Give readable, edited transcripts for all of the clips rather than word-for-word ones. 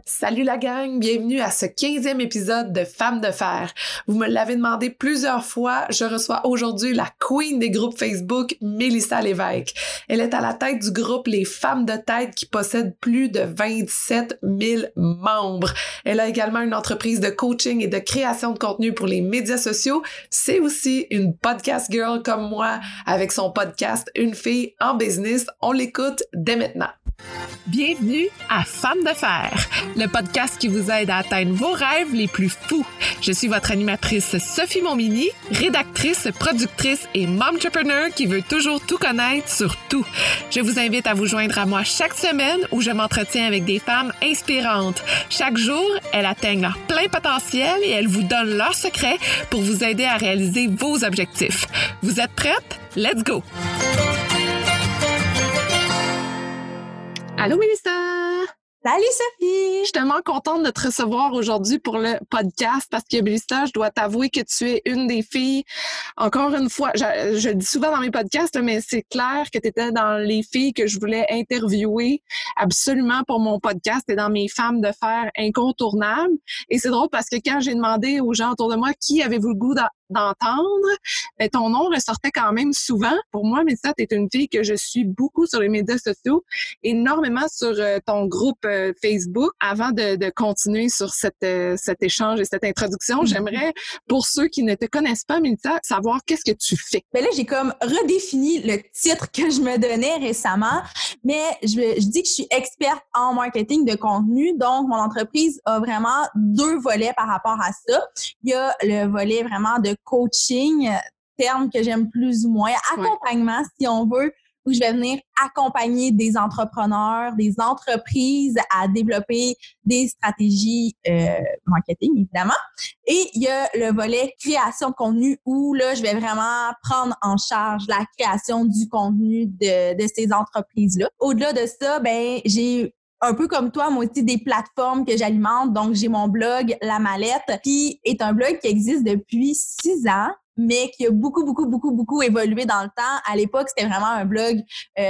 Salut la gang, bienvenue à ce 15e épisode de Femmes de fer. Vous me l'avez demandé plusieurs fois, je reçois aujourd'hui la queen des groupes Facebook, Mélissa Lévesque. Elle est à la tête du groupe Les Femmes de tête qui possède plus de 27 000 membres. Elle a également une entreprise de coaching et de création de contenu pour les médias sociaux. C'est aussi une podcast girl comme moi avec son podcast Une fille en business. On l'écoute dès maintenant. Bienvenue à Femmes de fer, le podcast qui vous aide à atteindre vos rêves les plus fous. Je suis votre animatrice Sophie Montminy, rédactrice, productrice et momtrepreneur qui veut toujours tout connaître sur tout. Je vous invite à vous joindre à moi chaque semaine où je m'entretiens avec des femmes inspirantes. Chaque jour, elles atteignent leur plein potentiel et elles vous donnent leurs secrets pour vous aider à réaliser vos objectifs. Vous êtes prêtes? Let's go! Allô Mélissa! Salut Sophie! Je suis tellement contente de te recevoir aujourd'hui pour le podcast parce que Mélissa, je dois t'avouer que tu es une des filles, encore une fois, je le dis souvent dans mes podcasts, là, mais c'est clair que tu étais dans les filles que je voulais interviewer absolument pour mon podcast et dans mes femmes de fer incontournables. Et c'est drôle parce que quand j'ai demandé aux gens autour de moi qui avez-vous le goût d'entendre, ben, ton nom ressortait quand même souvent. Pour moi, Mélissa, tu es une fille que je suis beaucoup sur les médias sociaux, énormément sur ton groupe Facebook. Avant de continuer sur cet échange et cette introduction, j'aimerais, pour ceux qui ne te connaissent pas, Mélissa, savoir qu'est-ce que tu fais. Ben là, j'ai comme redéfini le titre que je me donnais récemment, mais je dis que je suis experte en marketing de contenu, donc mon entreprise a vraiment deux volets par rapport à ça. Il y a le volet vraiment de coaching, terme que j'aime plus ou moins, accompagnement si on veut, où je vais venir accompagner des entrepreneurs, des entreprises à développer des stratégies marketing, évidemment. Et il y a le volet création de contenu où là, je vais vraiment prendre en charge la création du contenu de ces entreprises-là. Au-delà de ça, ben j'ai un peu comme toi, moi aussi, des plateformes que j'alimente. Donc, j'ai mon blog La Mallette, qui est un blog qui existe depuis 6 ans, mais qui a beaucoup évolué dans le temps. À l'époque, c'était vraiment un blog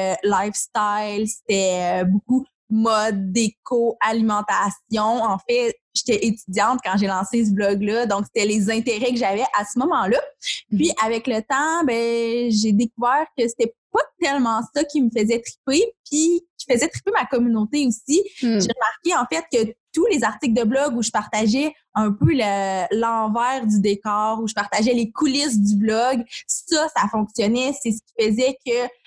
lifestyle, c'était beaucoup mode, déco, alimentation. En fait, j'étais étudiante quand j'ai lancé ce blog-là, donc c'était les intérêts que j'avais à ce moment-là. Puis, avec le temps, ben j'ai découvert que c'était pas tellement ça qui me faisait triper, puis qui faisait triper ma communauté aussi. J'ai remarqué, en fait, que tous les articles de blog où je partageais un peu l'envers du décor, où je partageais les coulisses du blog, ça fonctionnait. C'est ce qui faisait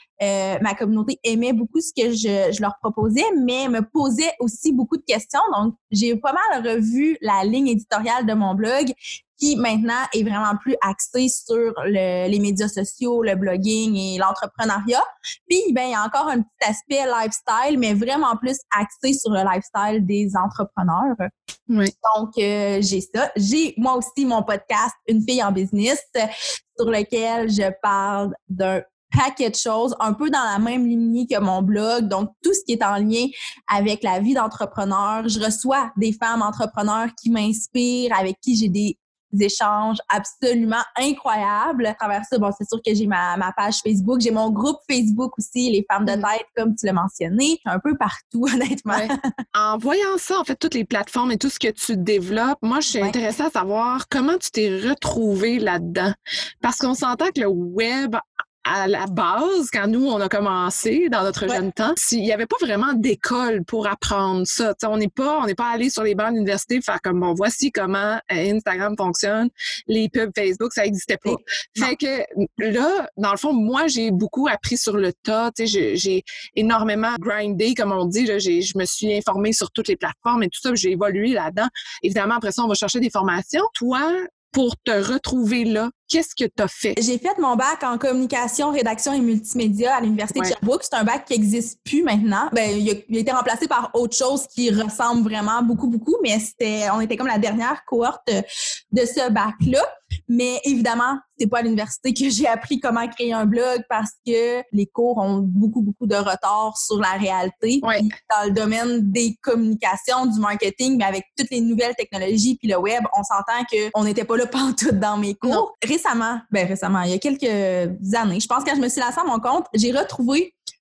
que ma communauté aimait beaucoup ce que je leur proposais, mais me posait aussi beaucoup de questions. Donc, j'ai pas mal revu la ligne éditoriale de mon blog qui maintenant est vraiment plus axée sur les médias sociaux, le blogging et l'entrepreneuriat. Puis, ben, il y a encore un petit aspect lifestyle, mais vraiment plus axé sur le lifestyle des entrepreneurs. Oui. Donc, j'ai ça. J'ai moi aussi mon podcast Une fille en business sur lequel je parle d'un paquet de choses, un peu dans la même lignée que mon blog. Donc, tout ce qui est en lien avec la vie d'entrepreneur. Je reçois des femmes entrepreneurs qui m'inspirent, avec qui j'ai des échanges absolument incroyables. À travers ça, bon, c'est sûr que j'ai ma page Facebook. J'ai mon groupe Facebook aussi, Les Femmes de tête, comme tu l'as mentionné. Un peu partout, honnêtement. Ouais. En voyant ça, en fait, toutes les plateformes et tout ce que tu développes, moi, je suis intéressée à savoir comment tu t'es retrouvée là-dedans. Parce qu'on s'entend que le web, à la base, quand nous, on a commencé dans notre jeune temps, il n'y avait pas vraiment d'école pour apprendre ça. T'sais, on n'est pas allé sur les bancs d'université faire comme, bon, voici comment Instagram fonctionne, les pubs Facebook, ça n'existait pas. Fait que là, dans le fond, moi, j'ai beaucoup appris sur le tas. J'ai énormément grindé, comme on dit. Là, je me suis informée sur toutes les plateformes et tout ça, j'ai évolué là-dedans. Évidemment, après ça, on va chercher des formations. Toi, pour te retrouver là, qu'est-ce que tu as fait? J'ai fait mon bac en communication, rédaction et multimédia à l'Université de Sherbrooke. C'est un bac qui n'existe plus maintenant. Ben, il a été remplacé par autre chose qui ressemble vraiment beaucoup, mais on était comme la dernière cohorte de ce bac-là. Mais évidemment, c'est pas à l'université que j'ai appris comment créer un blog parce que les cours ont beaucoup de retard sur la réalité. Ouais. Puis dans le domaine des communications, du marketing, mais avec toutes les nouvelles technologies puis le web, on s'entend qu'on n'était pas là pantoute dans mes cours. Non. Récemment, il y a quelques années, je pense quand je me suis lancée à mon compte, j'ai retrouvé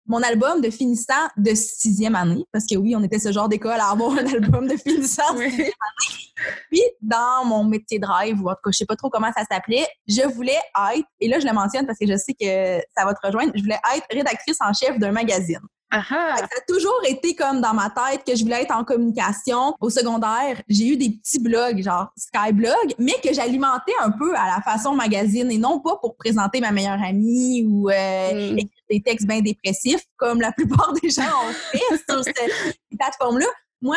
mon album de finissant de 6e année, parce que oui, on était ce genre d'école à avoir un album de finissant de 6e année. Puis, dans mon métier de rêve, ou en tout cas, je sais pas trop comment ça s'appelait, je voulais être, et là, je le mentionne parce que je sais que ça va te rejoindre, je voulais être rédactrice en chef d'un magazine. Aha. Ça a toujours été comme dans ma tête que je voulais être en communication. Au secondaire, j'ai eu des petits blogs, genre Skyblog, mais que j'alimentais un peu à la façon magazine et non pas pour présenter ma meilleure amie ou écrire des textes bien dépressifs comme la plupart des gens ont fait sur cette plateforme-là. Moi,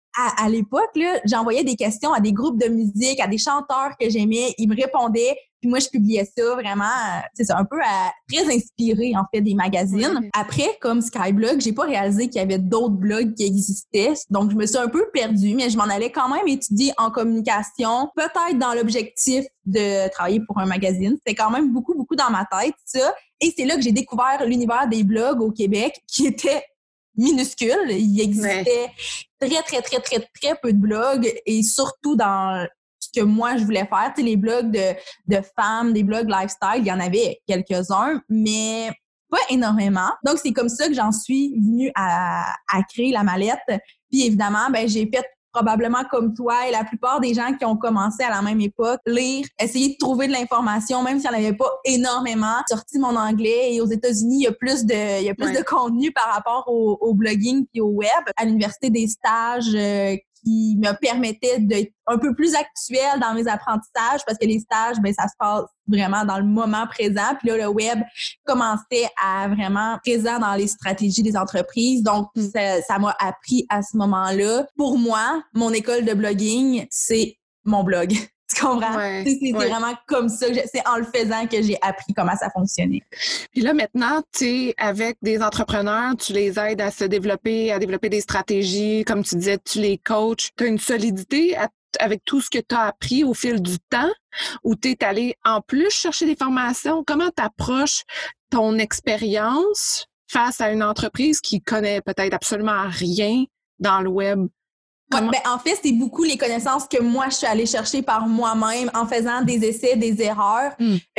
à l'époque, là, j'envoyais des questions à des groupes de musique, à des chanteurs que j'aimais. Ils me répondaient. Puis moi, je publiais ça vraiment, c'est ça, un peu très inspiré, en fait, des magazines. Ouais. Après, comme Skyblog, j'ai pas réalisé qu'il y avait d'autres blogs qui existaient. Donc, je me suis un peu perdue, mais je m'en allais quand même étudier en communication, peut-être dans l'objectif de travailler pour un magazine. C'était quand même beaucoup, beaucoup dans ma tête, ça. Et c'est là que j'ai découvert l'univers des blogs au Québec, qui était minuscule. Il existait très, très, très, très, très peu de blogs et surtout dans ce que moi, je voulais faire. Tu sais, les blogs de femmes, des blogs lifestyle, il y en avait quelques-uns, mais pas énormément. Donc, c'est comme ça que j'en suis venue à créer la mallette. Puis évidemment, ben j'ai fait probablement comme toi et la plupart des gens qui ont commencé à la même époque, lire, essayer de trouver de l'information, même s'il n'y en avait pas énormément. Sorti mon anglais et aux États-Unis, il y a plus de contenu par rapport au blogging puis au web. À l'université, des stages qui me permettaient d'être un peu plus actuelle dans mes apprentissages parce que les stages, ben ça se passe vraiment dans le moment présent. Puis là, le web commençait à vraiment présent dans les stratégies des entreprises. Donc, ça m'a appris à ce moment-là. Pour moi, mon école de blogging, c'est mon blog. Tu comprends? Ouais, c'est vraiment comme ça. C'est en le faisant que j'ai appris comment ça fonctionnait. Puis là, maintenant, tu sais, avec des entrepreneurs, tu les aides à se développer, à développer des stratégies. Comme tu disais, tu les coaches. Tu as une solidité avec tout ce que tu as appris au fil du temps ou tu es allé en plus chercher des formations? Comment tu approches ton expérience face à une entreprise qui connaît peut-être absolument rien dans le web? Ouais, ben en fait, c'est beaucoup les connaissances que moi, je suis allée chercher par moi-même en faisant des essais, des erreurs.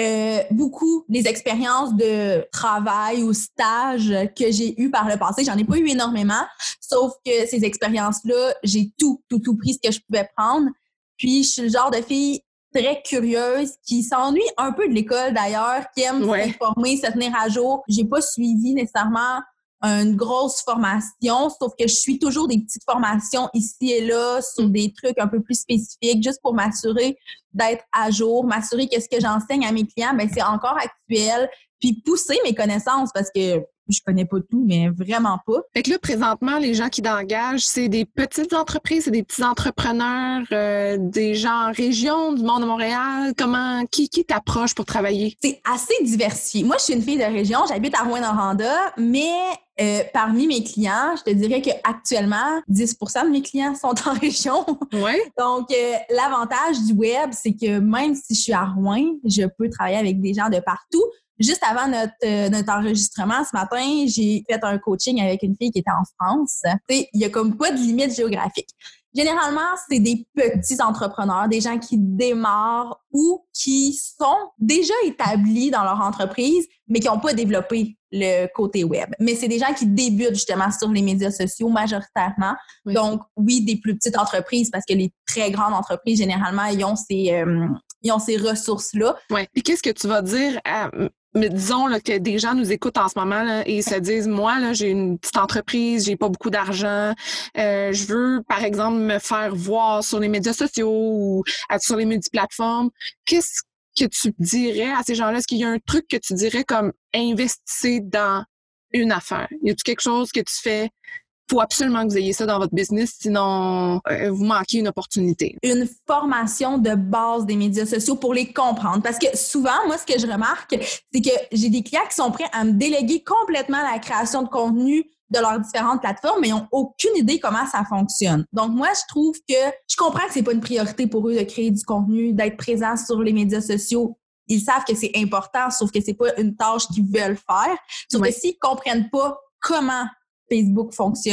Beaucoup les expériences de travail ou stage que j'ai eues par le passé. J'en ai pas eu énormément, sauf que ces expériences-là, j'ai tout pris ce que je pouvais prendre. Puis, je suis le genre de fille très curieuse, qui s'ennuie un peu de l'école d'ailleurs, qui aime s'informer, se tenir à jour. J'ai pas suivi nécessairement une grosse formation, sauf que je suis toujours des petites formations ici et là sur des trucs un peu plus spécifiques, juste pour m'assurer d'être à jour, m'assurer que ce que j'enseigne à mes clients, ben c'est encore actuel, puis pousser mes connaissances parce que je connais pas tout, mais vraiment pas. Fait que là, présentement, les gens qui t'engagent, c'est des petites entreprises, c'est des petits entrepreneurs, des gens en région, du monde de Montréal. Qui t'approche pour travailler? C'est assez diversifié. Moi, je suis une fille de région, j'habite à Rouyn-Noranda, mais parmi mes clients, je te dirais qu'actuellement, 10% de mes clients sont en région. Oui. Donc, l'avantage du web, c'est que même si je suis à Rouyn, je peux travailler avec des gens de partout. Juste avant notre enregistrement ce matin, j'ai fait un coaching avec une fille qui était en France. Tu sais, il y a comme pas de limite géographique. Généralement, c'est des petits entrepreneurs, des gens qui démarrent ou qui sont déjà établis dans leur entreprise, mais qui n'ont pas développé le côté web. Mais c'est des gens qui débutent justement sur les médias sociaux majoritairement. Oui. Donc, oui, des plus petites entreprises parce que les très grandes entreprises, généralement, ils ont ces ressources-là. Oui. Puis qu'est-ce que tu vas dire mais disons là, que des gens nous écoutent en ce moment là, et se disent, moi, là, j'ai une petite entreprise, j'ai pas beaucoup d'argent, je veux, par exemple, me faire voir sur les médias sociaux ou sur les multiplateformes. Qu'est-ce que tu dirais à ces gens-là? Est-ce qu'il y a un truc que tu dirais comme investissez dans une affaire? Y a-t-il quelque chose que tu fais? Faut absolument que vous ayez ça dans votre business, sinon vous manquez une opportunité. Une formation de base des médias sociaux pour les comprendre. Parce que souvent, moi, ce que je remarque, c'est que j'ai des clients qui sont prêts à me déléguer complètement la création de contenu de leurs différentes plateformes, mais ils n'ont aucune idée comment ça fonctionne. Donc, moi, je trouve que je comprends que c'est pas une priorité pour eux de créer du contenu, d'être présent sur les médias sociaux. Ils savent que c'est important, sauf que c'est pas une tâche qu'ils veulent faire. Sauf que s'ils comprennent pas comment Facebook fonctionne,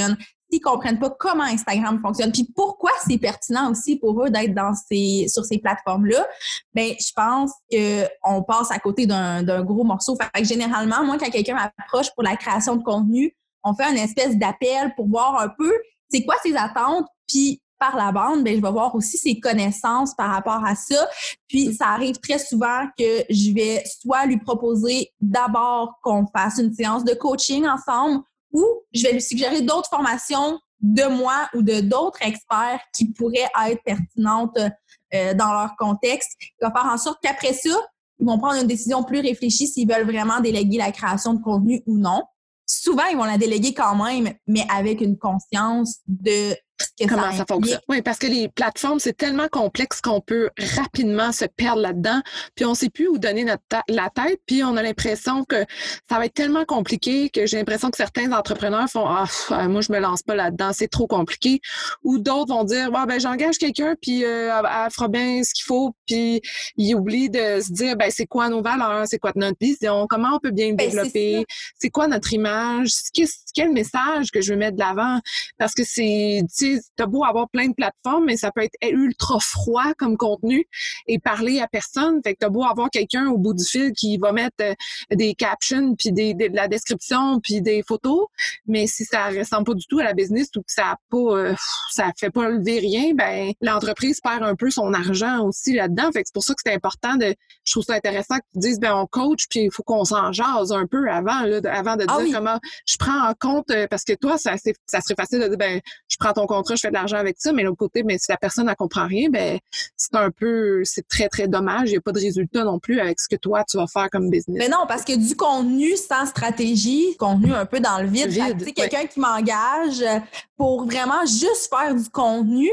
s'ils comprennent pas comment Instagram fonctionne, puis pourquoi c'est pertinent aussi pour eux d'être sur ces plateformes-là, ben je pense qu'on passe à côté d'un gros morceau. Fait que généralement, moi, quand quelqu'un m'approche pour la création de contenu, on fait une espèce d'appel pour voir un peu c'est quoi ses attentes, puis par la bande, ben je vais voir aussi ses connaissances par rapport à ça. Puis ça arrive très souvent que je vais soit lui proposer d'abord qu'on fasse une séance de coaching ensemble, ou je vais lui suggérer d'autres formations de moi ou de d'autres experts qui pourraient être pertinentes dans leur contexte. Il va faire en sorte qu'après ça, ils vont prendre une décision plus réfléchie s'ils veulent vraiment déléguer la création de contenu ou non. Souvent, ils vont la déléguer quand même, mais avec une conscience de comment ça fonctionne. Oui, parce que les plateformes, c'est tellement complexe qu'on peut rapidement se perdre là-dedans, puis on ne sait plus où donner la tête, puis on a l'impression que ça va être tellement compliqué que j'ai l'impression que certains entrepreneurs font « Ah, moi, je me lance pas là-dedans, c'est trop compliqué », ou d'autres vont dire « ben j'engage quelqu'un, puis elle fera bien ce qu'il faut », puis ils oublient de se dire « ben c'est quoi nos valeurs, c'est quoi notre vision, comment on peut bien le développer, c'est quoi notre image, quel message que je veux mettre de l'avant », parce que c'est t'as beau avoir plein de plateformes, mais ça peut être ultra froid comme contenu et parler à personne. Fait que t'as beau avoir quelqu'un au bout du fil qui va mettre des captions, puis de la description, puis des photos, mais si ça ressemble pas du tout à la business ou que ça fait pas lever rien, ben l'entreprise perd un peu son argent aussi là-dedans. Fait que c'est pour ça que c'est important je trouve ça intéressant que tu dises, ben on coach, puis il faut qu'on s'en jase un peu avant de dire comment je prends en compte, parce que toi, ça serait facile de dire, ben je prends ton contrat, je fais de l'argent avec ça, mais l'autre côté, mais si la personne ne comprend rien, ben c'est très, très dommage. Il n'y a pas de résultat non plus avec ce que toi, tu vas faire comme business. Mais non, parce que du contenu sans stratégie, contenu un peu dans le vide. Quelqu'un qui m'engage pour vraiment juste faire du contenu,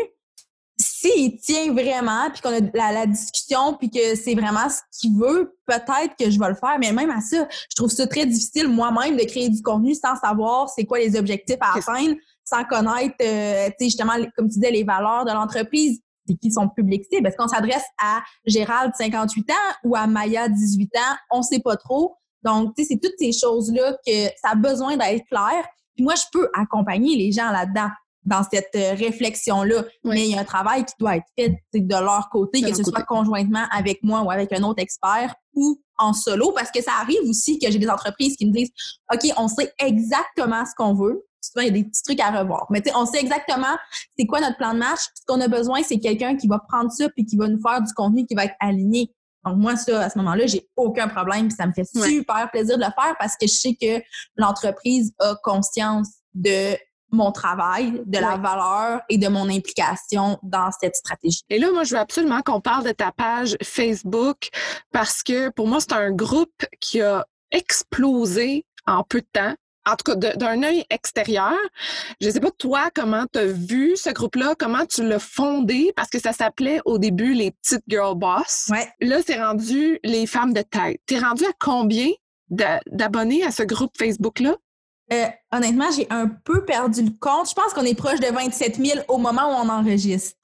s'il tient vraiment, puis qu'on a la discussion, puis que c'est vraiment ce qu'il veut, peut-être que je vais le faire. Mais même à ça, je trouve ça très difficile moi-même de créer du contenu sans savoir c'est quoi les objectifs à atteindre, sans connaître, justement, comme tu disais, les valeurs de l'entreprise. C'est qui son public cible? Est-ce qu'on s'adresse à Gérald, 58 ans, ou à Maya, 18 ans? On sait pas trop. Donc, c'est toutes ces choses-là que ça a besoin d'être clair. Puis moi, je peux accompagner les gens là-dedans, dans cette réflexion-là. Oui. Mais il y a un travail qui doit être fait de leur côté, que ce soit conjointement avec moi ou avec un autre expert ou en solo, parce que ça arrive aussi que j'ai des entreprises qui me disent « OK, on sait exactement ce qu'on veut. » Souvent, il y a des petits trucs à revoir. Mais tu sais, on sait exactement c'est quoi notre plan de match. Ce qu'on a besoin, c'est quelqu'un qui va prendre ça puis qui va nous faire du contenu qui va être aligné. Donc, moi, ça, à ce moment-là, j'ai aucun problème puis ça me fait super plaisir de le faire parce que je sais que l'entreprise a conscience de mon travail, de la valeur et de mon implication dans cette stratégie. Et là, moi, je veux absolument qu'on parle de ta page Facebook parce que pour moi, c'est un groupe qui a explosé en peu de temps. En tout cas, d'un œil extérieur. Je sais pas, toi, comment tu as vu ce groupe-là, comment tu l'as fondé, parce que ça s'appelait au début les petites girl boss. Ouais. Là, c'est rendu les femmes de tête. T'es rendu à combien d'abonnés à ce groupe Facebook-là? Honnêtement, j'ai un peu perdu le compte. Je pense qu'on est proche de 27 000 au moment où on enregistre.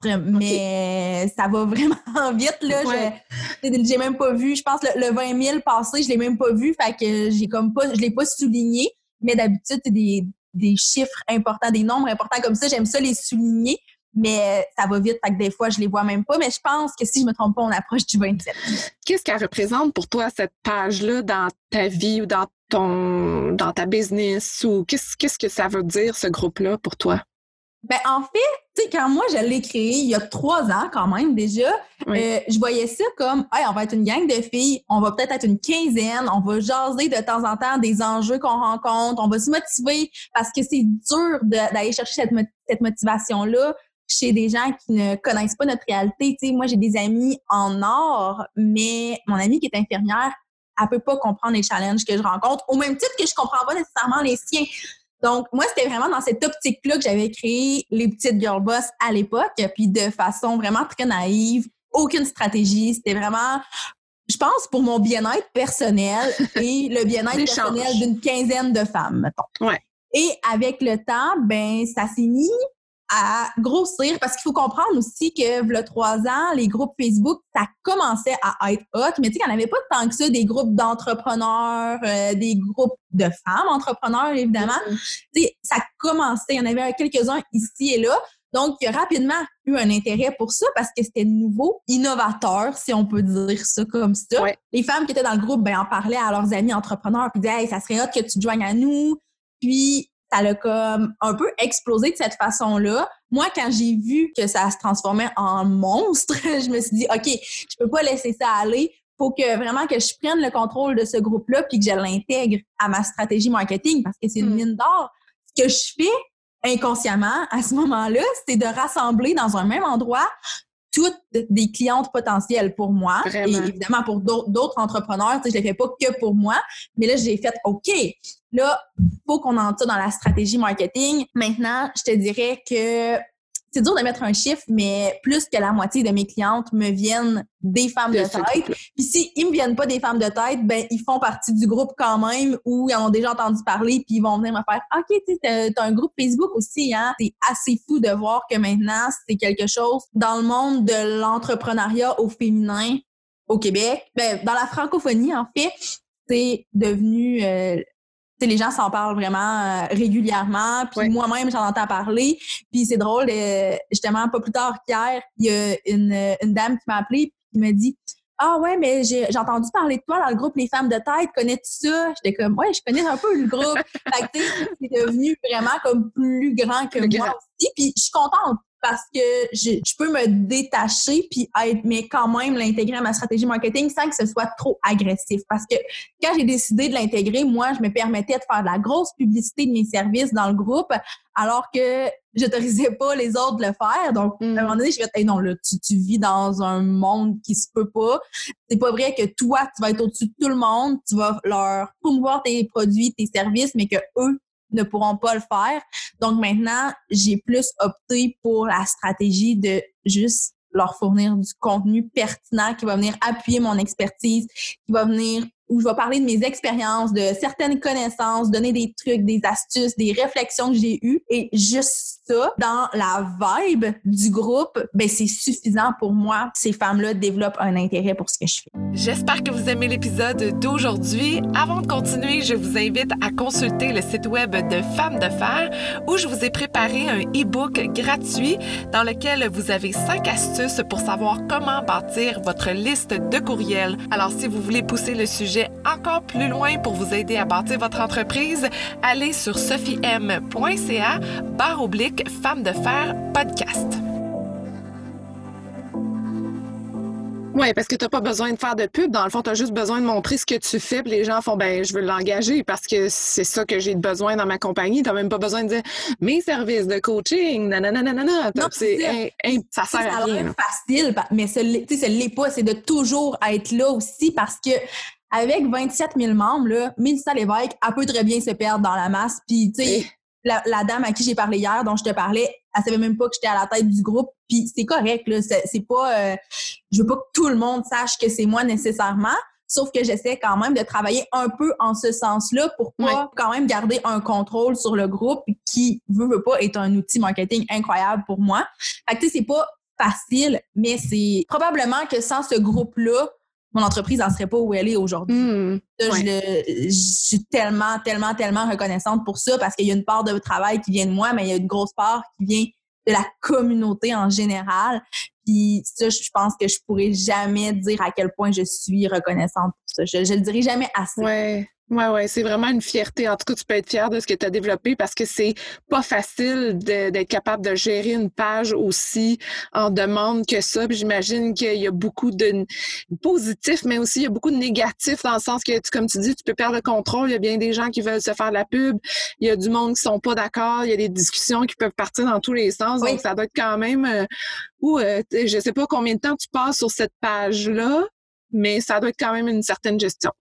Mais ça va vraiment vite, là. Ouais. J'ai même pas vu. Je pense que le 20 000 passé, je l'ai même pas vu. Fait que je l'ai pas souligné. Mais d'habitude, c'est des chiffres importants, des nombres importants comme ça. J'aime ça les souligner, mais ça va vite. Fait que des fois, je les vois même pas. Mais je pense que si je me trompe pas, on approche du 27. Qu'est-ce qu'elle représente pour toi, cette page-là, dans ta vie ou dans ta business? Ou qu'est-ce que ça veut dire, ce groupe-là, pour toi? Ben en fait, tu sais, quand moi, je l'ai créé il y a 3 ans quand même déjà, je voyais ça comme, hey, on va être une gang de filles, on va peut-être être une quinzaine, on va jaser de temps en temps des enjeux qu'on rencontre, on va se motiver parce que c'est dur d'aller chercher cette motivation-là chez des gens qui ne connaissent pas notre réalité. Tu sais, moi, j'ai des amis en or, mais mon amie qui est infirmière, elle peut pas comprendre les challenges que je rencontre, au même titre que je comprends pas nécessairement les siens. Donc, moi, c'était vraiment dans cette optique-là que j'avais créé les petites girl boss à l'époque, puis de façon vraiment très naïve, aucune stratégie. C'était vraiment, je pense, pour mon bien-être personnel et le bien-être personnel d'une quinzaine de femmes, mettons. Ouais. Et avec le temps, ben, ça s'est mis à grossir parce qu'il faut comprendre aussi que, il y a 3 ans, les groupes Facebook, ça commençait à être hot, mais tu sais qu'il n'y en avait pas tant que ça, des groupes d'entrepreneurs, des groupes de femmes entrepreneurs, évidemment. Tu sais, ça commençait, il y en avait quelques-uns ici et là. Donc, il y a rapidement eu un intérêt pour ça parce que c'était nouveau, innovateur, si on peut dire ça comme ça. Ouais. Les femmes qui étaient dans le groupe, en parlaient à leurs amis entrepreneurs puis disaient « Hey, ça serait hot que tu te joignes à nous. » Puis, ça l'a comme un peu explosé de cette façon-là. Moi, quand j'ai vu que ça se transformait en monstre, je me suis dit « OK, je peux pas laisser ça aller. Faut que vraiment que je prenne le contrôle de ce groupe-là puis que je l'intègre à ma stratégie marketing parce que c'est une mine d'or. » Ce que je fais inconsciemment, à ce moment-là, c'est de rassembler dans un même endroit toutes des clientes potentielles pour moi. Vraiment. Et évidemment, pour d'autres entrepreneurs, tu sais, je ne les fais pas que pour moi. Mais là, j'ai fait, OK, là, faut qu'on entre ça dans la stratégie marketing. Maintenant, je te dirais que c'est dur de mettre un chiffre, mais plus que la moitié de mes clientes me viennent des femmes de tête. Puis s'ils me viennent pas des femmes de tête, ben ils font partie du groupe quand même ou ils en ont déjà entendu parler puis ils vont venir me faire « OK, tu sais, t'as un groupe Facebook aussi, hein? » C'est assez fou de voir que maintenant, c'est quelque chose dans le monde de l'entrepreneuriat au féminin au Québec. Ben, dans la francophonie, en fait, c'est devenu... les gens s'en parlent vraiment régulièrement. Puis moi-même, j'en entends parler. Puis c'est drôle, justement, pas plus tard qu'hier, il y a une dame qui m'a appelée et qui m'a dit « Ah ouais, mais j'ai entendu parler de toi dans le groupe Les Femmes de Tête. Connais-tu ça? » J'étais comme « Ouais, je connais un peu le groupe. » Fait que tu sais, c'est devenu vraiment comme plus grand que moi aussi. Puis je suis contente parce que je peux me détacher puis mais quand même l'intégrer à ma stratégie marketing sans que ce soit trop agressif. Parce que quand j'ai décidé de l'intégrer, moi, je me permettais de faire de la grosse publicité de mes services dans le groupe alors que j'autorisais pas les autres de le faire. Donc, à un moment donné, je vais hey, non, là, tu vis dans un monde qui se peut pas. C'est pas vrai que toi, tu vas être au-dessus de tout le monde. Tu vas leur promouvoir tes produits, tes services, mais que eux ne pourront pas le faire. Donc maintenant, j'ai plus opté pour la stratégie de juste leur fournir du contenu pertinent qui va venir appuyer mon expertise, qui va venir où je vais parler de mes expériences, de certaines connaissances, donner des trucs, des astuces, des réflexions que j'ai eues. Et juste ça, dans la vibe du groupe, ben c'est suffisant pour moi. Ces femmes-là développent un intérêt pour ce que je fais. J'espère que vous aimez l'épisode d'aujourd'hui. Avant de continuer, je vous invite à consulter le site web de Femmes de Fer où je vous ai préparé un e-book gratuit dans lequel vous avez 5 astuces pour savoir comment bâtir votre liste de courriels. Alors, si vous voulez pousser le sujet encore plus loin pour vous aider à bâtir votre entreprise, allez sur sophiem.ca/Femmes de Fer podcast. Oui, parce que tu n'as pas besoin de faire de pub. Dans le fond, tu as juste besoin de montrer ce que tu fais. Puis les gens font, ben, je veux l'engager parce que c'est ça que j'ai besoin dans ma compagnie. Tu n'as même pas besoin de dire mes services de coaching, nanana. Non, ça sert à rien. C'est facile, mais ce l'est pas. C'est de toujours être là aussi parce que avec 27 000 membres, là, Mélissa Lévesque, elle peut très bien se perdre dans la masse. Puis, tu sais, la dame à qui j'ai parlé hier, dont je te parlais, elle savait même pas que j'étais à la tête du groupe. Puis c'est correct, là. C'est pas... je veux pas que tout le monde sache que c'est moi nécessairement. Sauf que j'essaie quand même de travailler un peu en ce sens-là pour pas quand même garder un contrôle sur le groupe qui, veut pas, est un outil marketing incroyable pour moi. Fait que tu sais, c'est pas facile, mais c'est probablement que sans ce groupe-là, mon entreprise n'en serait pas où elle est aujourd'hui. Je suis tellement reconnaissante pour ça parce qu'il y a une part de travail qui vient de moi, mais il y a une grosse part qui vient de la communauté en général. Puis ça, je pense que je pourrais jamais dire à quel point je suis reconnaissante pour ça. Je le dirai jamais assez. Ouais, c'est vraiment une fierté. En tout cas, tu peux être fière de ce que tu as développé parce que c'est pas facile d'être capable de gérer une page aussi en demande que ça. Puis j'imagine qu'il y a beaucoup de positifs, mais aussi il y a beaucoup de négatifs dans le sens que, comme tu dis, tu peux perdre le contrôle. Il y a bien des gens qui veulent se faire de la pub. Il y a du monde qui sont pas d'accord. Il y a des discussions qui peuvent partir dans tous les sens. Donc, ça doit être quand même... je sais pas combien de temps tu passes sur cette page-là, mais ça doit être quand même une certaine gestion.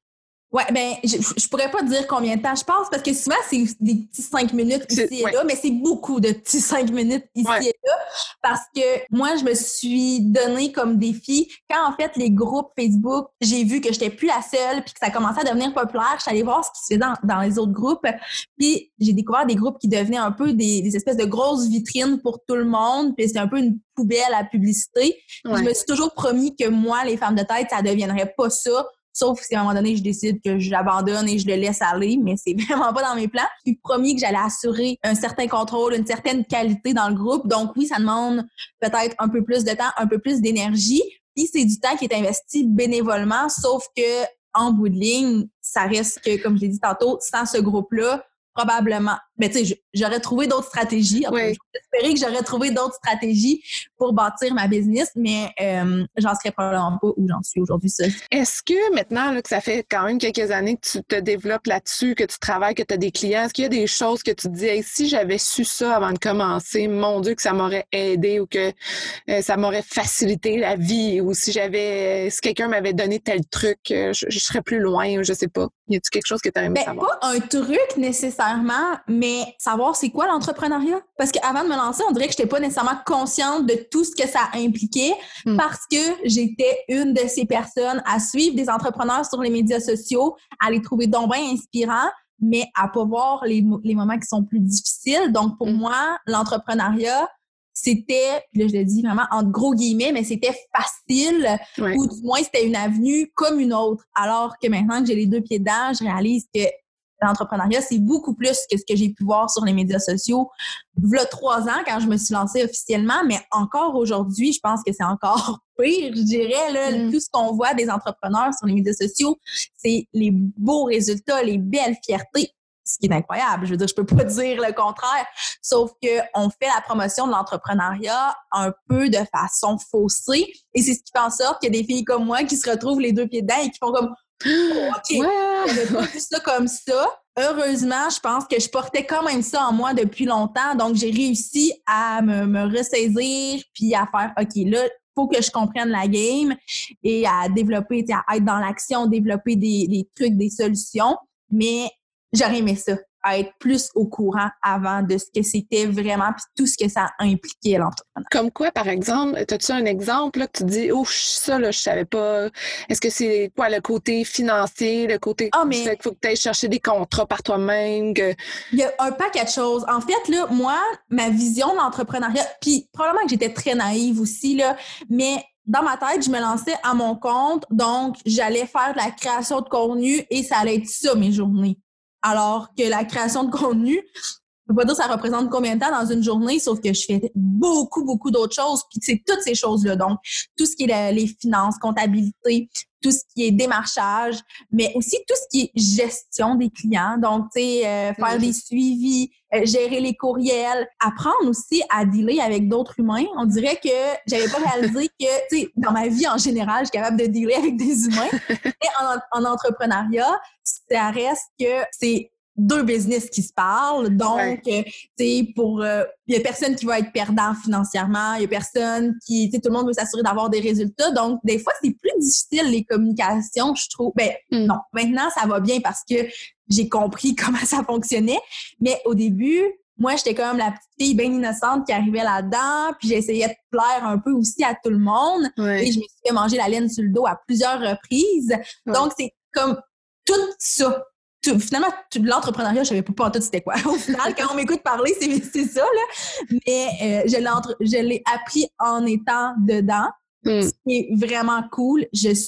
Ouais, ben, je pourrais pas dire combien de temps je passe parce que souvent, c'est des petits 5 minutes ici et là, mais c'est beaucoup de petits 5 minutes ici et là parce que moi, je me suis donné comme défi quand, en fait, les groupes Facebook, j'ai vu que j'étais plus la seule puis que ça commençait à devenir populaire. Je suis allée voir ce qui se faisait dans les autres groupes puis j'ai découvert des groupes qui devenaient un peu des espèces de grosses vitrines pour tout le monde puis c'était un peu une poubelle à publicité. Je me suis toujours promis que moi, les femmes de tête, ça deviendrait pas ça. Sauf si à un moment donné, je décide que j'abandonne et je le laisse aller, mais c'est vraiment pas dans mes plans. Je suis promis que j'allais assurer un certain contrôle, une certaine qualité dans le groupe. Donc oui, ça demande peut-être un peu plus de temps, un peu plus d'énergie. Puis c'est du temps qui est investi bénévolement, sauf que en bout de ligne, ça reste que, comme je l'ai dit tantôt, sans ce groupe-là, probablement, mais tu sais, j'aurais trouvé d'autres stratégies. J'espérais que j'aurais trouvé d'autres stratégies pour bâtir ma business, mais j'en serais probablement pas où j'en suis aujourd'hui. Ça. Est-ce que maintenant là, que ça fait quand même quelques années que tu te développes là-dessus, que tu travailles, que tu as des clients, est-ce qu'il y a des choses que tu te dis hey, si j'avais su ça avant de commencer, mon Dieu, que ça m'aurait aidé ou que ça m'aurait facilité la vie ou si quelqu'un m'avait donné tel truc, je serais plus loin, je sais pas. Y a-t-il quelque chose que tu as aimé savoir? Pas un truc nécessairement, mais savoir c'est quoi l'entrepreneuriat. Parce qu'avant de me lancer, on dirait que j'étais pas nécessairement consciente de tout ce que ça impliquait parce que j'étais une de ces personnes à suivre des entrepreneurs sur les médias sociaux, à les trouver donc bien inspirants, mais à pas voir les moments qui sont plus difficiles. Donc, pour moi, l'entrepreneuriat, c'était, là je le dis vraiment entre gros guillemets, mais c'était facile ou du moins c'était une avenue comme une autre. Alors que maintenant que j'ai les deux pieds dedans, je réalise que l'entrepreneuriat, c'est beaucoup plus que ce que j'ai pu voir sur les médias sociaux. V'là 3 ans, quand je me suis lancée officiellement, mais encore aujourd'hui, je pense que c'est encore pire, je dirais. Là, tout ce qu'on voit des entrepreneurs sur les médias sociaux, c'est les beaux résultats, les belles fiertés. Ce qui est incroyable. Je veux dire, je peux pas dire le contraire. Sauf que on fait la promotion de l'entrepreneuriat un peu de façon faussée. Et c'est ce qui fait en sorte qu'il y a des filles comme moi qui se retrouvent les deux pieds dedans et qui font comme oh, OK, j'avais pas vu ça comme ça. Heureusement, je pense que je portais quand même ça en moi depuis longtemps. Donc, j'ai réussi à me ressaisir puis à faire OK, là, faut que je comprenne la game et à développer, à être dans l'action, développer des trucs, des solutions. Mais j'aurais aimé ça, à être plus au courant avant de ce que c'était vraiment puis tout ce que ça impliquait l'entrepreneur. Comme quoi, par exemple, as-tu un exemple là, que tu dis « Oh, ça, là, je savais pas. » Est-ce que c'est quoi le côté financier, le côté qu'il faut que tu ailles chercher des contrats par toi-même? Il y a un paquet de choses. En fait, là, moi, ma vision de l'entrepreneuriat, puis probablement que j'étais très naïve aussi, là, mais dans ma tête, je me lançais à mon compte, donc j'allais faire de la création de contenu et ça allait être ça, mes journées. Alors que la création de contenu, je peux pas dire ça représente combien de temps dans une journée, sauf que je fais beaucoup, beaucoup d'autres choses. Puis c'est toutes ces choses-là. Donc, tout ce qui est les finances, comptabilité, tout ce qui est démarchage, mais aussi tout ce qui est gestion des clients. Donc, tu sais, faire des suivis, gérer les courriels, apprendre aussi à dealer avec d'autres humains. On dirait que j'avais pas réalisé que, tu sais, dans ma vie en général, je suis capable de dealer avec des humains. Et en entrepreneuriat, ça reste que c'est 2 business qui se parlent. Donc, tu sais, il y a personne qui va être perdant financièrement. Il y a personne qui, tu sais, tout le monde veut s'assurer d'avoir des résultats. Donc, des fois, c'est plus difficile, les communications, je trouve. Non. Maintenant, ça va bien parce que j'ai compris comment ça fonctionnait. Mais au début, moi, j'étais comme la petite fille bien innocente qui arrivait là-dedans. Puis, j'essayais de plaire un peu aussi à tout le monde. Et je me suis fait manger la laine sur le dos à plusieurs reprises. Donc, c'est comme tout ça. Finalement, l'entrepreneuriat, je savais pas tout c'était quoi. Au final, quand on m'écoute parler, c'est ça, là. Mais je l'ai appris en étant dedans. Ce qui est vraiment cool.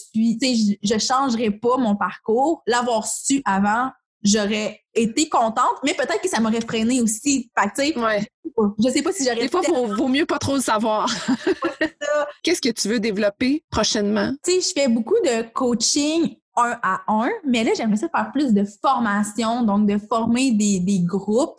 Je changerais pas mon parcours. L'avoir su avant, j'aurais été contente, mais peut-être que ça m'aurait freinée aussi. Fait que, tu sais, je sais pas si j'aurais... Des fois, vaut mieux pas trop le savoir. C'est ça. Qu'est-ce que tu veux développer prochainement? Tu sais, je fais beaucoup de coaching 1 à 1, mais là, j'aimerais ça faire plus de formation, donc de former des groupes.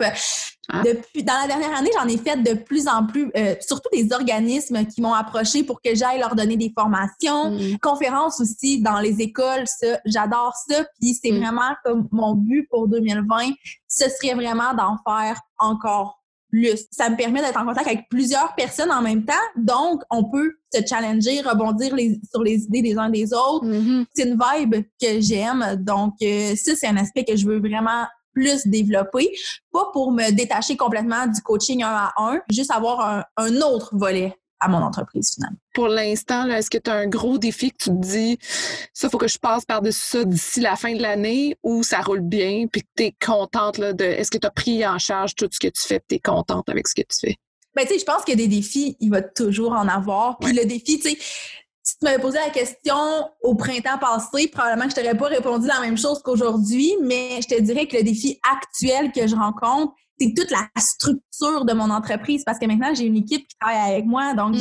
Dans la dernière année, j'en ai fait de plus en plus, surtout des organismes qui m'ont approché pour que j'aille leur donner des formations, conférences aussi dans les écoles, ça, j'adore ça, puis c'est vraiment comme mon but pour 2020, ce serait vraiment d'en faire encore plus. Ça me permet d'être en contact avec plusieurs personnes en même temps. Donc, on peut se challenger, rebondir sur les idées des uns des autres. Mm-hmm. C'est une vibe que j'aime. Donc, ça, c'est un aspect que je veux vraiment plus développer. Pas pour me détacher complètement du coaching 1 à 1, juste avoir un autre volet à mon entreprise, finalement. Pour l'instant, là, est-ce que tu as un gros défi que tu te dis, ça, faut que je passe par-dessus ça d'ici la fin de l'année, ou ça roule bien, puis que tu es contente, là, est-ce que tu as pris en charge tout ce que tu fais, puis tu es contente avec ce que tu fais? Ben, tu sais, je pense que des défis, il va toujours en avoir. Puis le défi, tu sais, si tu m'avais posé la question au printemps passé, probablement que je t'aurais pas répondu la même chose qu'aujourd'hui, mais je te dirais que le défi actuel que je rencontre, c'est toute la structure de mon entreprise, parce que maintenant, j'ai une équipe qui travaille avec moi. Donc,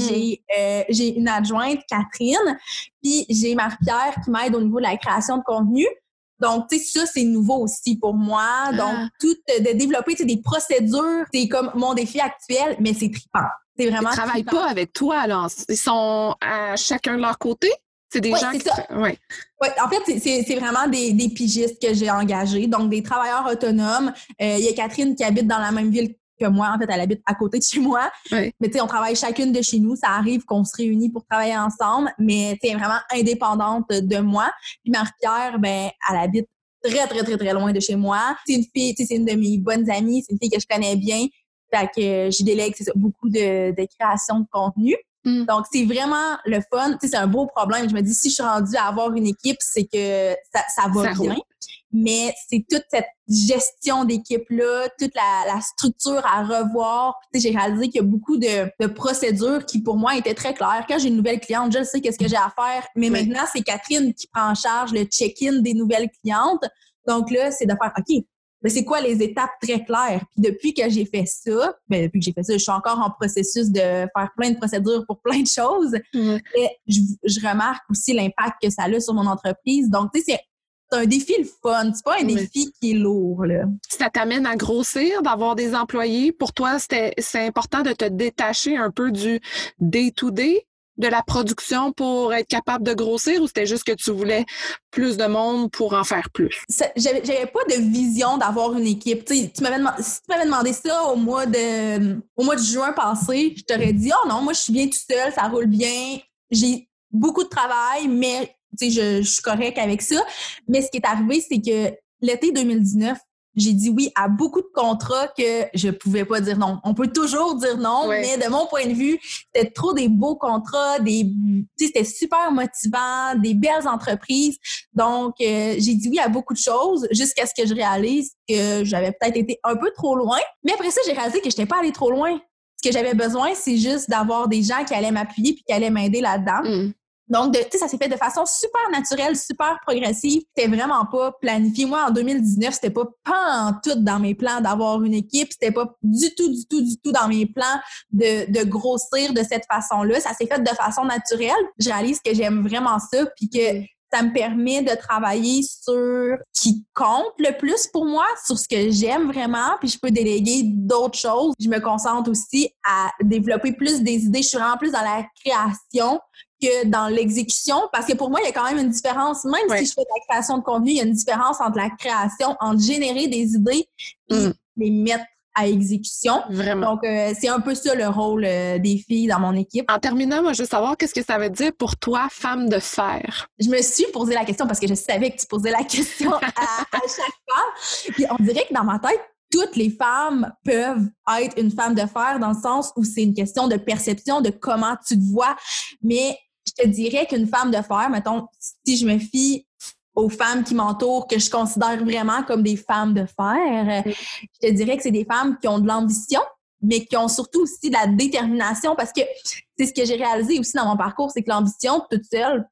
j'ai une adjointe, Catherine, puis j'ai Marie-Pierre qui m'aide au niveau de la création de contenu. Donc, tu sais, ça, c'est nouveau aussi pour moi. Donc, tout de développer, tu sais, des procédures, c'est comme mon défi actuel, mais c'est trippant. C'est vraiment Ils travaillent pas avec toi, là. Ils sont à chacun de leur côté? C'est des gens qui... Oui, en fait, c'est vraiment des pigistes que j'ai engagés, donc des travailleurs autonomes. Il y a Catherine qui habite dans la même ville que moi. En fait, elle habite à côté de chez moi. Oui. Mais tu sais, on travaille chacune de chez nous. Ça arrive qu'on se réunit pour travailler ensemble, mais tu sais, vraiment indépendante de moi. Puis Marie-Pierre, ben, elle habite très, très, très, très loin de chez moi. C'est une fille, tu sais, c'est une de mes bonnes amies. C'est une fille que je connais bien. Fait que je délègue beaucoup de création de contenu. Donc, c'est vraiment le fun. Tu sais, c'est un beau problème. Je me dis, si je suis rendue à avoir une équipe, c'est que ça va bien. Mais c'est toute cette gestion d'équipe-là, toute la structure à revoir. Tu sais, j'ai réalisé qu'il y a beaucoup de procédures qui, pour moi, étaient très claires. Quand j'ai une nouvelle cliente, je sais qu'est-ce que j'ai à faire. Mais maintenant, c'est Catherine qui prend en charge le check-in des nouvelles clientes. Donc là, c'est de faire, OK, mais c'est quoi les étapes très claires? Puis depuis que j'ai fait ça, je suis encore en processus de faire plein de procédures pour plein de choses. Et je remarque aussi l'impact que ça a sur mon entreprise. Donc, tu sais, c'est un défi le fun. C'est pas un défi qui est lourd, là. Ça t'amène à grossir, d'avoir des employés. Pour toi, c'est important de te détacher un peu du day-to-day, de la production pour être capable de grossir, ou c'était juste que tu voulais plus de monde pour en faire plus? J'avais pas de vision d'avoir une équipe. Si tu m'avais demandé ça au mois de juin passé, je t'aurais dit, oh non, moi je suis bien tout seul, ça roule bien, j'ai beaucoup de travail, mais je suis correcte avec ça. Mais ce qui est arrivé, c'est que l'été 2019, j'ai dit oui à beaucoup de contrats que je pouvais pas dire non. On peut toujours dire non, mais de mon point de vue, c'était trop des beaux contrats, c'était super motivant, des belles entreprises. Donc, j'ai dit oui à beaucoup de choses jusqu'à ce que je réalise que j'avais peut-être été un peu trop loin. Mais après ça, j'ai réalisé que j'étais pas allée trop loin. Ce que j'avais besoin, c'est juste d'avoir des gens qui allaient m'appuyer puis qui allaient m'aider là-dedans. Donc, ça s'est fait de façon super naturelle, super progressive. C'était vraiment pas planifié. Moi, en 2019, c'était pas en tout dans mes plans d'avoir une équipe. C'était pas du tout dans mes plans de grossir de cette façon-là. Ça s'est fait de façon naturelle. Je réalise que j'aime vraiment ça puis que ça me permet de travailler sur qui compte le plus pour moi, sur ce que j'aime vraiment, puis je peux déléguer d'autres choses. Je me concentre aussi à développer plus des idées. Je suis vraiment plus dans la création que dans l'exécution, parce que pour moi, il y a quand même une différence. Même si je fais de la création de contenu, il y a une différence entre la création, entre générer des idées et les mettre à exécution. Vraiment. Donc, c'est un peu ça le rôle des filles dans mon équipe. En terminant, moi, je veux savoir qu'est-ce que ça veut dire pour toi, femme de fer? Je me suis posé la question parce que je savais que tu posais la question à chaque fois. Puis on dirait que dans ma tête, toutes les femmes peuvent être une femme de fer dans le sens où c'est une question de perception, de comment tu te vois. Mais je te dirais qu'une femme de fer, mettons, si je me fie aux femmes qui m'entourent, que je considère vraiment comme des femmes de fer, je te dirais que c'est des femmes qui ont de l'ambition, mais qui ont surtout aussi de la détermination, parce que c'est ce que j'ai réalisé aussi dans mon parcours, c'est que l'ambition toute seule,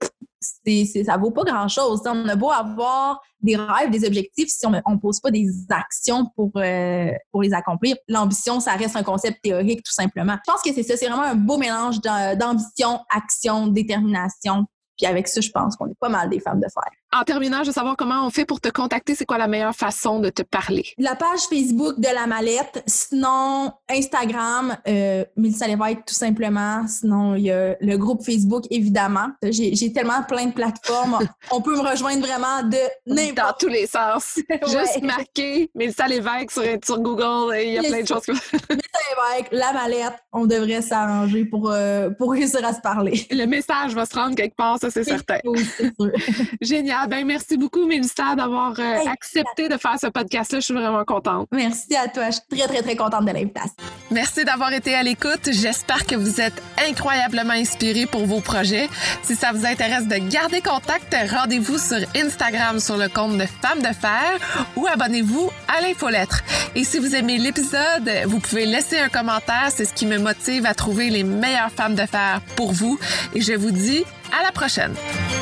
ça vaut pas grand-chose. On a beau avoir des rêves, des objectifs, si on pose pas des actions pour les accomplir. L'ambition, ça reste un concept théorique, tout simplement. Je pense que c'est ça, c'est vraiment un beau mélange d'ambition, action, détermination. Puis avec ça, je pense qu'on est pas mal des femmes de fer. en terminant, je veux savoir comment on fait pour te contacter. C'est quoi la meilleure façon de te parler? La page Facebook de La Mallette. Sinon, Instagram, Mélissa Lévesque, tout simplement. Sinon, il y a le groupe Facebook, évidemment. J'ai tellement plein de plateformes. On peut me rejoindre vraiment de n'importe Dans tous les sens. Juste marquer Mélissa Lévesque sur Google et il y a plein de choses. Mélissa Lévesque, La Mallette, on devrait s'arranger pour réussir à se parler. Le message va se rendre quelque part, ça c'est certain. Oui, c'est sûr. Génial. Ben merci beaucoup, Mélissa, d'avoir accepté de faire ce podcast-là. Je suis vraiment contente. Merci à toi. Je suis très, très, très contente de l'invitation. Merci d'avoir été à l'écoute. J'espère que vous êtes incroyablement inspirés pour vos projets. Si ça vous intéresse de garder contact, rendez-vous sur Instagram sur le compte de Femmes de Fer ou abonnez-vous à l'infolettre. Et si vous aimez l'épisode, vous pouvez laisser un commentaire. C'est ce qui me motive à trouver les meilleures femmes de fer pour vous. Et je vous dis à la prochaine.